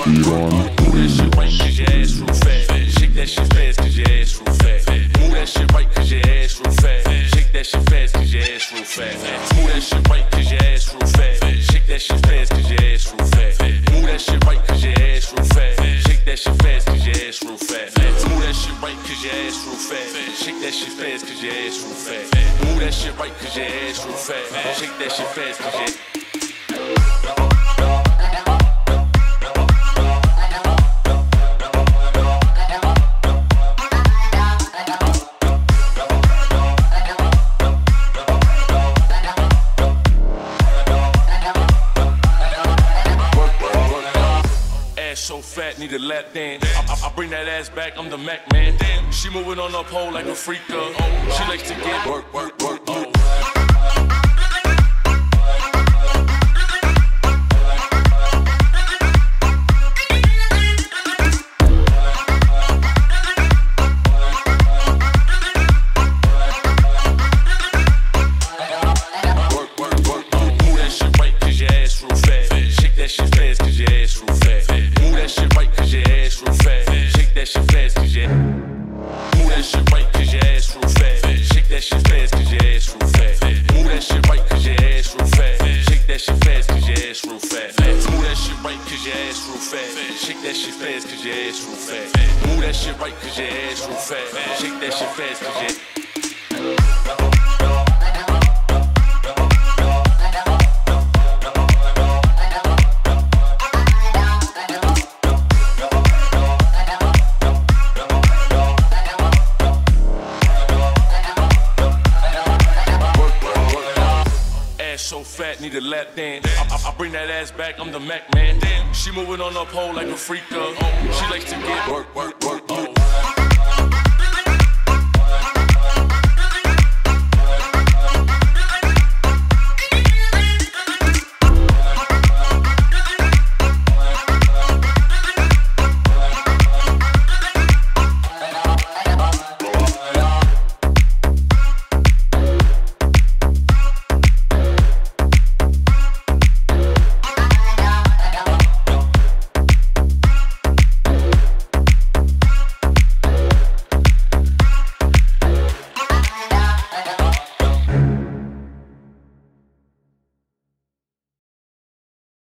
Move that shit right cause your ass real fat. Shake that shit fast cause your ass real fat. Move that shit right cause your ass real fat. Shake that shit fast cause your ass real fat. Move that shit right cause your ass real fat. Shake that shit fast cause your ass real fat. Move that shit right cause your ass real fat. Shake that shit fast cause your ass real fat. Move that shit right cause your ass real fat. Shake that shit fast cause your ass real fat. Move that shit right cause your ass real fat. Shake that shit fast cause your so fat, need a lap dance. I bring that ass back, I'm the Mac man. Damn, she moving on the pole like a freaker. She likes to get work, work, work. Shake that shit fast cause your ass real fat. Move that shit right cause your ass real fat. Shake that shit fast cause your so fat, need a lap dance. I bring that ass back, I'm the Mac man. Damn, she moving on the pole like a freaker. She likes to get work, work, work.